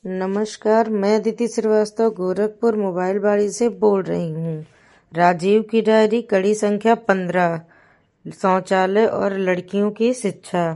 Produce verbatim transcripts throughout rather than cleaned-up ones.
नमस्कार, मैं अदिति श्रीवास्तव गोरखपुर मोबाइल बाड़ी से बोल रही हूँ। राजीव की डायरी कड़ी संख्या पंद्रह, शौचालय और लड़कियों की शिक्षा।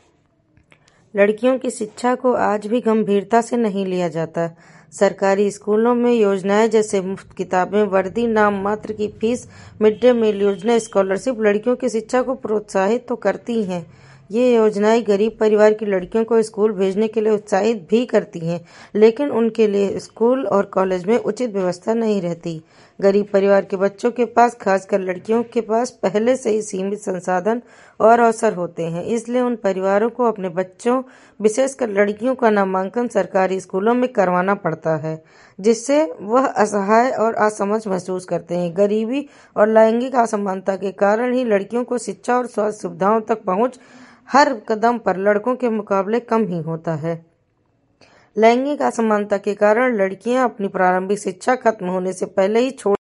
लड़कियों की शिक्षा को आज भी गंभीरता से नहीं लिया जाता। सरकारी स्कूलों में योजनाएं जैसे मुफ्त किताबें, वर्दी, नाम मात्र की फीस, मिड डे मील योजना, स्कॉलरशिप लड़कियों की शिक्षा को प्रोत्साहित तो करती हैं। ये योजनाएं गरीब परिवार की लड़कियों को स्कूल भेजने के लिए उत्साहित भी करती हैं, लेकिन उनके लिए स्कूल और कॉलेज में उचित व्यवस्था नहीं रहती। गरीब परिवार के बच्चों के पास, खासकर लड़कियों के पास, पहले से ही सीमित संसाधन और अवसर होते हैं। इसलिए उन परिवारों को अपने बच्चों, विशेषकर लड़कियों का नामांकन सरकारी स्कूलों में करवाना पड़ता है, जिससे वह असहाय और असमंजस महसूस करते हैं। गरीबी और लैंगिक असमानता के कारण ही लड़कियों को शिक्षा और स्वास्थ्य सुविधाओं तक पहुंच हर कदम पर लड़कों के मुकाबले कम ही होता है। लैंगिक असमानता के कारण लड़कियां अपनी प्रारंभिक शिक्षा खत्म होने से पहले ही छोड़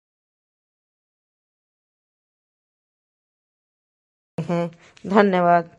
हैं। धन्यवाद।